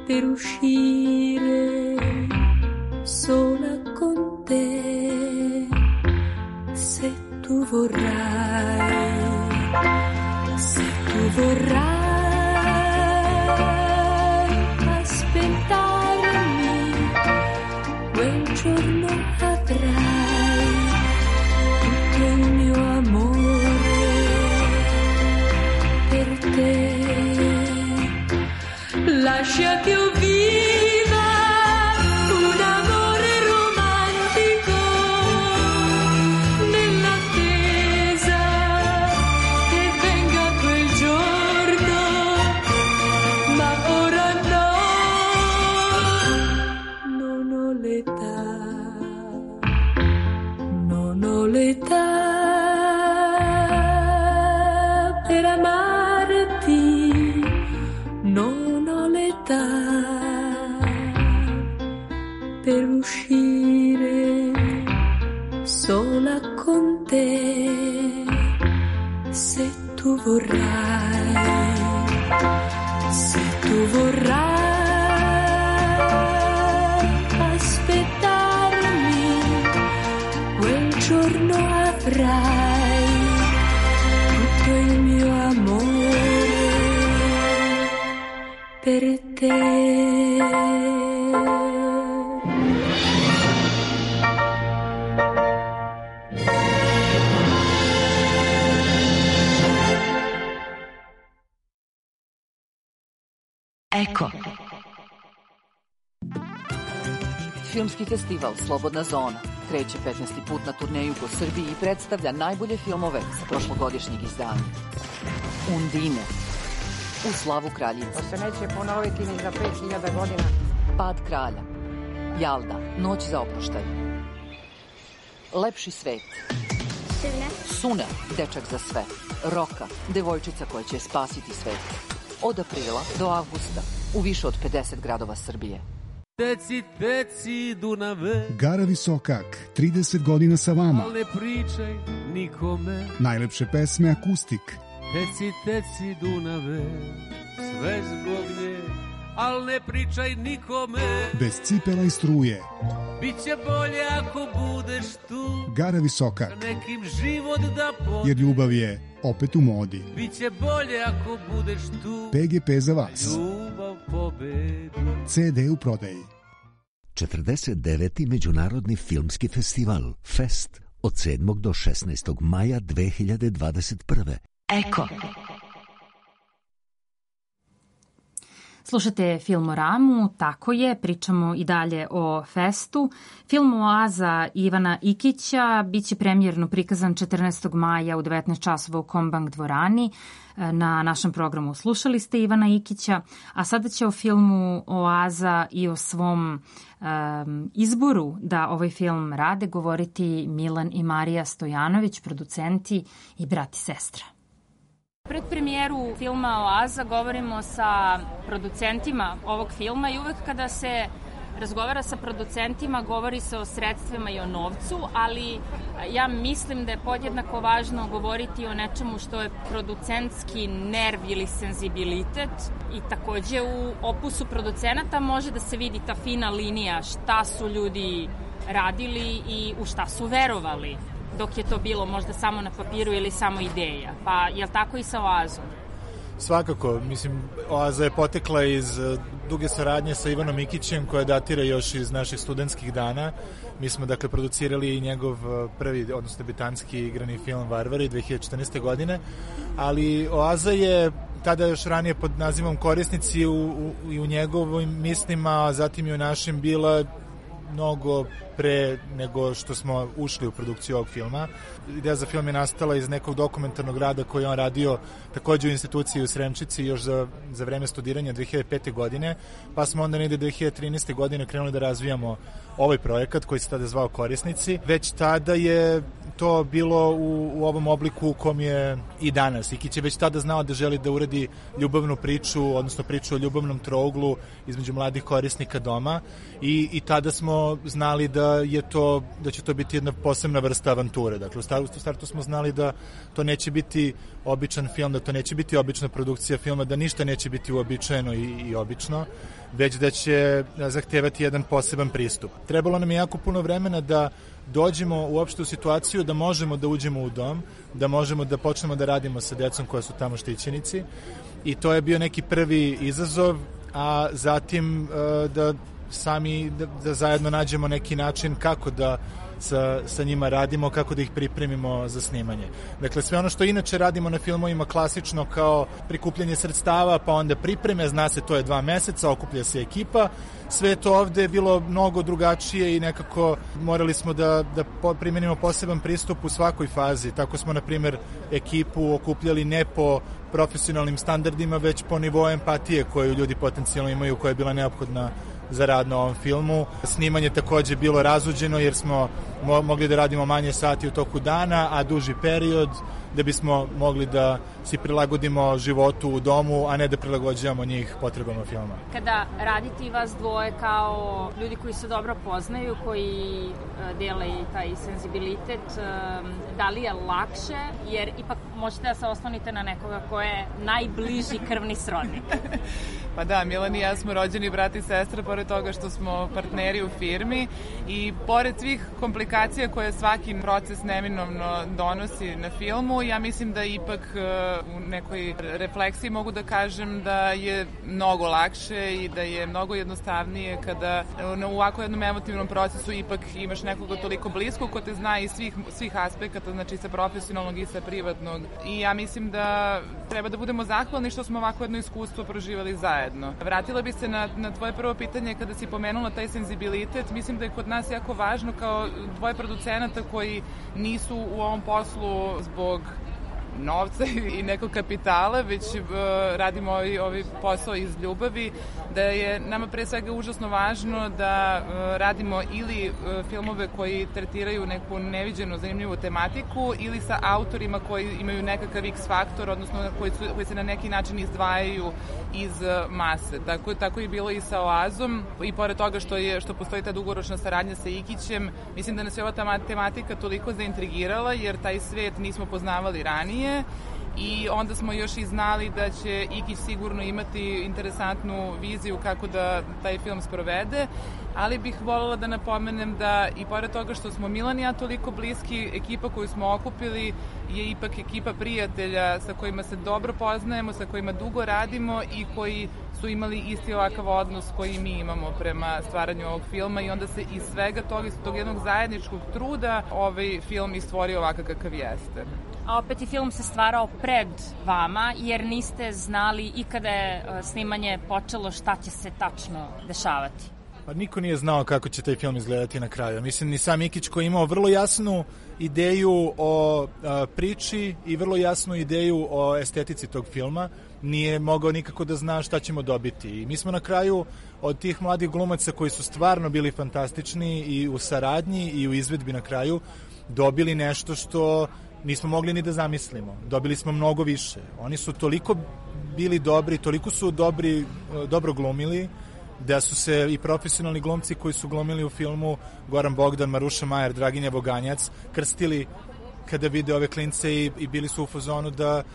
Speaker 7: per uscire sola con te, se tu vorrai, se tu vorrai aspettarmi, quel giorno avrai tutto il mio amore per te. Lascia che io viva un amore romantico nell'attesa che venga quel giorno, ma ora no, non ho l'età, non ho l'età per amarti, non ho l'età per uscire sola con te, se tu vorrai, se tu vorrai aspettarmi, quel giorno avrai tutto il mio amore per te.
Speaker 11: Eko. Filmski festival Slobodna zona kreće 15. put na turneju po Srbiji i predstavlja najbolje filmove sa prošlogodišnjeg izdanja. Undine, U slavu kraljice.
Speaker 12: To se neće ponoviti ni za 5000 godina.
Speaker 11: Pad kralja, Jalda, Noć za oproštaj, Lepši svet, Suna, Dečak za sve, Roka, Devojčica koja će spasiti svet. Od aprila do avgusta u više od 50 gradova Srbije.
Speaker 13: Teci, teci, Dunave.
Speaker 14: Gara Visokak, 30 godina sa vama.
Speaker 13: Al ne pričaj nikome.
Speaker 14: Najlepše pesme akustik.
Speaker 13: Teci, teci, Dunave, sve zbog nje, al ne pričaj nikome.
Speaker 14: Bez cipela i struje.
Speaker 13: Biće bolje ako budeš tu.
Speaker 14: Gara Visokak.
Speaker 13: Nekim život da pođe.
Speaker 14: Jer ljubav je opet u modi.
Speaker 13: Biće bolje ako budeš tu.
Speaker 14: PGP za vas.
Speaker 13: Ljubav pobedi.
Speaker 14: CD u prodaji.
Speaker 15: 49. Međunarodni filmski festival Fest od 7. do 16. maja 2021.
Speaker 11: Eko.
Speaker 1: Slušate Filmoramu, tako je, pričamo i dalje o Festu. Film Oaza Ivana Ikića biće premijerno prikazan 14. maja u 19 časova u Kombank dvorani. Na našem programu slušali ste Ivana Ikića, a sada će o filmu Oaza i o svom izboru da ovaj film rade govoriti Milan i Marija Stojanović, producenti i brat i sestra. Pred premijeru filma Oaza govorimo sa producentima ovog filma i uvek kada se razgovara sa producentima govori se o sredstvima i o novcu, ali ja mislim da je podjednako važno govoriti o nečemu što je producentski nerv ili senzibilitet i takođe u opusu producenata može da se vidi ta fina linija šta su ljudi radili i u šta su verovali, dok je to bilo možda samo na papiru ili samo ideja. Pa je li tako i sa Oazom?
Speaker 16: Svakako, mislim, Oaza je potekla iz duge saradnje sa Ivanom Ikićem koja datira još iz naših studentskih dana. Mi smo, dakle, producirali i njegov prvi, odnosno debitanski igrani film Varvari 2014. godine, ali Oaza je tada još ranije pod nazivom Korisnici i u njegovim mislima, a zatim i u našim bila mnogo pre nego što smo ušli u produkciju ovog filma. Ideja za film je nastala iz nekog dokumentarnog rada koji je on radio takođe u instituciji u Sremčici još za vreme studiranja 2005. godine, pa smo onda negde 2013. godine krenuli da razvijamo ovaj projekat koji se tada zvao Korisnici. Već tada je to bilo u ovom obliku u kom je i danas. Ikić je već tada znao da želi da uradi ljubavnu priču, odnosno priču o ljubavnom trouglu između mladih korisnika doma i tada smo smo znali da će to biti jedna posebna vrsta avanture. Dakle, u startu smo znali da to neće biti običan film, da to neće biti obična produkcija filma, da ništa neće biti uobičajeno i obično, već da će zahtevati jedan poseban pristup. Trebalo nam je jako puno vremena da dođemo uopšte u situaciju da možemo da uđemo u dom, da možemo da počnemo da radimo sa decom koja su tamo štićenici, i to je bio neki prvi izazov, a zatim da zajedno nađemo neki način kako da sa njima radimo, kako da ih pripremimo za snimanje. Dakle, sve ono što inače radimo na filmovima klasično kao prikupljanje sredstava, pa onda pripreme, zna se to je 2 meseca, okuplja se ekipa, sve to ovde je bilo mnogo drugačije i nekako morali smo da primenimo poseban pristup u svakoj fazi. Tako smo, na primjer, ekipu okupljali ne po profesionalnim standardima, već po nivou empatije koju ljudi potencijalno imaju, koja je bila neophodna za rad na ovom filmu. Snimanje takođe bilo razuđeno jer smo mogli da radimo manje sati u toku dana, a duži period, da bismo mogli da si prilagodimo životu u domu, a ne da prilagođavamo njih potrebama filma.
Speaker 1: Kada radite i vas dvoje kao ljudi koji se dobro poznaju, koji dele i taj senzibilitet, da li je lakše, jer ipak možete da se oslonite na nekoga ko je najbliži krvni srodnik?
Speaker 17: Pa da, Milan i ja smo rođeni brat i sestra, pored toga što smo partneri u firmi, i pored svih komplikacija koje svaki proces neminovno donosi na filmu, ja mislim da ipak u nekoj refleksiji mogu da kažem da je mnogo lakše i da je mnogo jednostavnije kada u ovako jednom emotivnom procesu ipak imaš nekoga toliko blisko ko te zna iz svih aspekata, znači sa profesionalnog i sa privatnog. I ja mislim da treba da budemo zahvalni što smo ovako jedno iskustvo proživali zajedno. Vratila bi se na tvoje prvo pitanje kada si pomenula taj senzibilitet. Mislim da je kod nas jako važno kao dvoje producenata koji nisu u ovom poslu zbog novca i nekog kapitala, već radimo ovaj posao iz ljubavi, da je nama pre svega užasno važno da radimo ili filmove koji tretiraju neku neviđenu zanimljivu tematiku ili sa autorima koji imaju nekakav X faktor, odnosno koji se na neki način izdvajaju iz mase. Tako je bilo i sa Oazom, i pored toga što postoji ta dugoročna saradnja sa Ikićem, mislim da nas je ova tematika toliko zaintrigirala jer taj svet nismo poznavali ranije, i onda smo još i znali da će Ikić sigurno imati interesantnu viziju kako da taj film sprovede, ali bih voljela da napomenem da i pored toga što smo Milan i ja toliko bliski, ekipa koju smo okupili je ipak ekipa prijatelja sa kojima se dobro poznajemo, sa kojima dugo radimo i koji su imali isti ovakav odnos koji mi imamo prema stvaranju ovog filma, i onda se iz svega toga, iz tog jednog zajedničkog truda, ovaj film i stvorio ovakav kakav jeste.
Speaker 1: A opet i film se stvarao pred vama, jer niste znali i kada je snimanje počelo šta će se tačno dešavati.
Speaker 16: Pa niko nije znao kako će taj film izgledati na kraju. Mislim, ni sam Ikić koji je imao vrlo jasnu ideju o priči i vrlo jasnu ideju o estetici tog filma, nije mogao nikako da zna šta ćemo dobiti. I mi smo na kraju od tih mladih glumaca koji su stvarno bili fantastični i u saradnji i u izvedbi na kraju, dobili nešto što nismo mogli ni da zamislimo. Dobili smo mnogo više. Oni su toliko bili dobri, toliko su dobro glumili, da su se i profesionalni glumci koji su glumili u filmu, Goran Bogdan, Maruša Majer, Draginja Boganjac, krstili kada vide ove klince i bili su u fazonu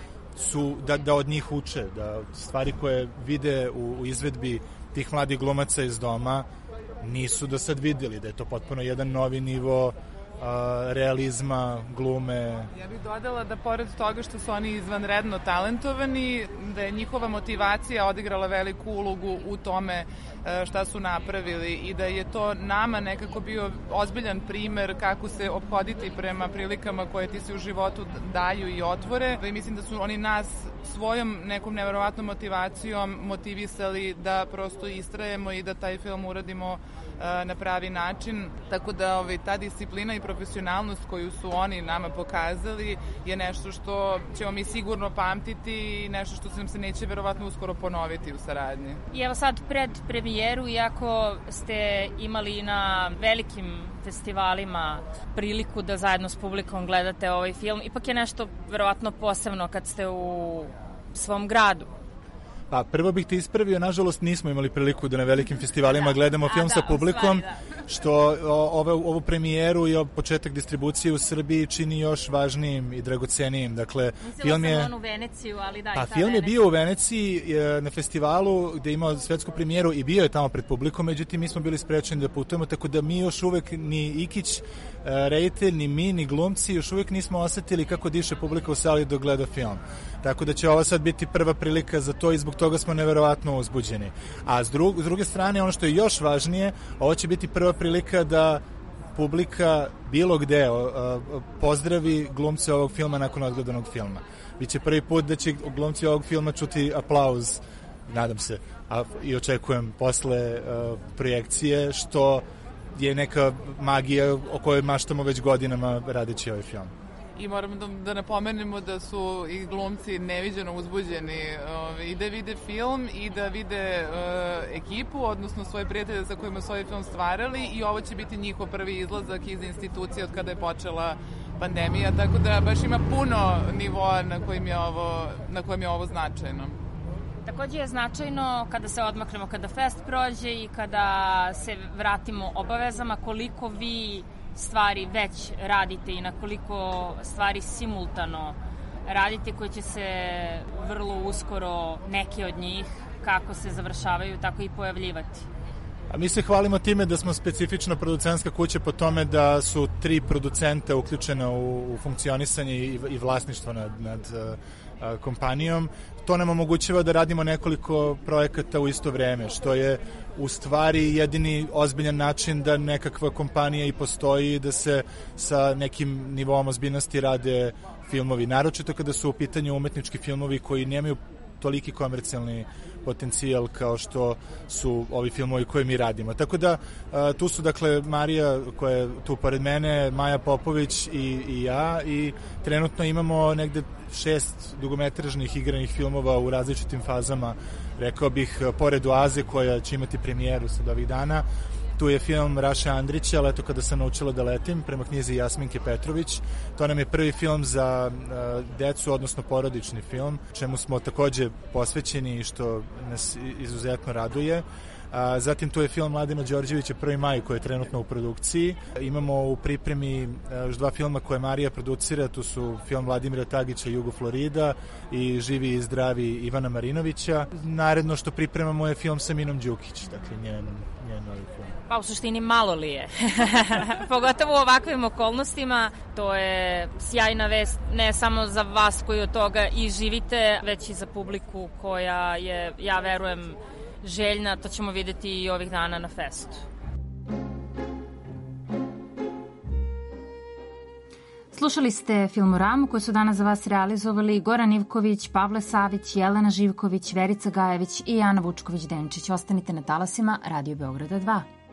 Speaker 16: da od njih uče, da stvari koje vide u izvedbi tih mladih glumaca iz doma nisu do sad videli, da je to potpuno jedan novi nivo realizma, glume.
Speaker 17: Ja bih dodala da pored toga što su oni izvanredno talentovani, da je njihova motivacija odigrala veliku ulogu u tome šta su napravili i da je to nama nekako bio ozbiljan primer kako se ophoditi prema prilikama koje ti se u životu daju i otvore. I mislim da su oni nas svojom nekom neverovatnom motivacijom motivisali da prosto istrajemo i da taj film uradimo na pravi način, tako da ta disciplina i profesionalnost koju su oni nama pokazali je nešto što ćemo mi sigurno pamtiti i nešto što nam se neće verovatno uskoro ponoviti u saradnji.
Speaker 1: I evo sad pred premijeru, iako ste imali na velikim festivalima priliku da zajedno s publikom gledate ovaj film, ipak je nešto verovatno posebno kad ste u svom gradu.
Speaker 16: Pa prvo bih te ispravio, nažalost nismo imali priliku da na velikim festivalima gledamo film sa publikom, što ovu premijeru i početak distribucije u Srbiji čini još važnijim i dragocenijim. Dakle, film je...
Speaker 1: u Veneciju, ali da,
Speaker 16: Pa film je bio u Veneciji na festivalu gde je imao svetsku premijeru i bio je tamo pred publikom, međutim mi smo bili sprečeni da putujemo, tako da mi još uvek ni Ikić, reditelj, ni mi, ni glumci još uvek nismo osetili kako diše publika u sali dok gleda film. Tako da će ovo sad biti prva prilika za to i zbog toga smo neverovatno uzbuđeni. A s druge strane, ono što je još važnije, ovo će biti prva prilika da publika bilo gde pozdravi glumce ovog filma nakon odgledanog filma. Biće prvi put da će glumci ovog filma čuti aplauz, nadam se, i očekujem posle projekcije, što je neka magija o kojoj maštamo već godinama radeći ovaj film.
Speaker 17: I moramo da napomenemo da su i glumci neviđeno uzbuđeni i da vide film i da vide ekipu, odnosno svoje prijatelje sa kojima su ovaj film stvarali, i ovo će biti njihov prvi izlazak iz institucije od kada je počela pandemija, tako da baš ima puno nivoa na kojem je ovo značajno.
Speaker 1: Takođe je značajno kada se odmaknemo, kada fest prođe i kada se vratimo obavezama, koliko vi stvari već radite i na koliko stvari simultano radite, koje će se vrlo uskoro, neke od njih, kako se završavaju, tako i pojavljivati.
Speaker 16: A mi se hvalimo time da smo specifična producentska kuća po tome da su 3 producenta uključena u funkcionisanje i vlasništvo nad kompanijom. To nam omogućava da radimo nekoliko projekata u isto vreme, što je u stvari jedini ozbiljan način da nekakva kompanija i postoji i da se sa nekim nivom ozbiljnosti rade filmovi. Naročito kada su u pitanju umetnički filmovi koji nemaju toliki komercijalni potencijal kao što su ovi filmovi koje mi radimo. Tako da tu su dakle Marija koja je tu pored mene, Maja Popović i ja, i trenutno imamo negde 6 dugometražnih igranih filmova u različitim fazama. Rekao bih, pored Oaze koja će imati premijeru sad ovih dana, tu je film Raše Andrića, Leto kada sam naučila da letim, prema knjizi Jasminke Petrović. To nam je prvi film za decu, odnosno porodični film, čemu smo takođe posvećeni i što nas izuzetno raduje. Zatim tu je film Mladena Đorđevića 1. maj koji je trenutno u produkciji. Imamo u pripremi još 2 filma koje Marija producira, tu su film Vladimira Tagića Jugo Florida i Živi i zdravi Ivana Marinovića. Naredno što pripremamo je film sa Minom Đukić, dakle njen novi film.
Speaker 1: Pa u suštini malo li je. Pogotovo u ovakvim okolnostima, to je sjajna vest ne samo za vas koji od toga i živite, već i za publiku koja je, ja verujem, željna. To ćemo videti i ovih dana na festu. Slušali ste Filmoramu koju su danas za vas realizovali Goran Ivković, Pavle Savić, Jelena Živković, Verica Gajević i Ana Vučković-Denčić. Ostanite na talasima Radio Beograda 2.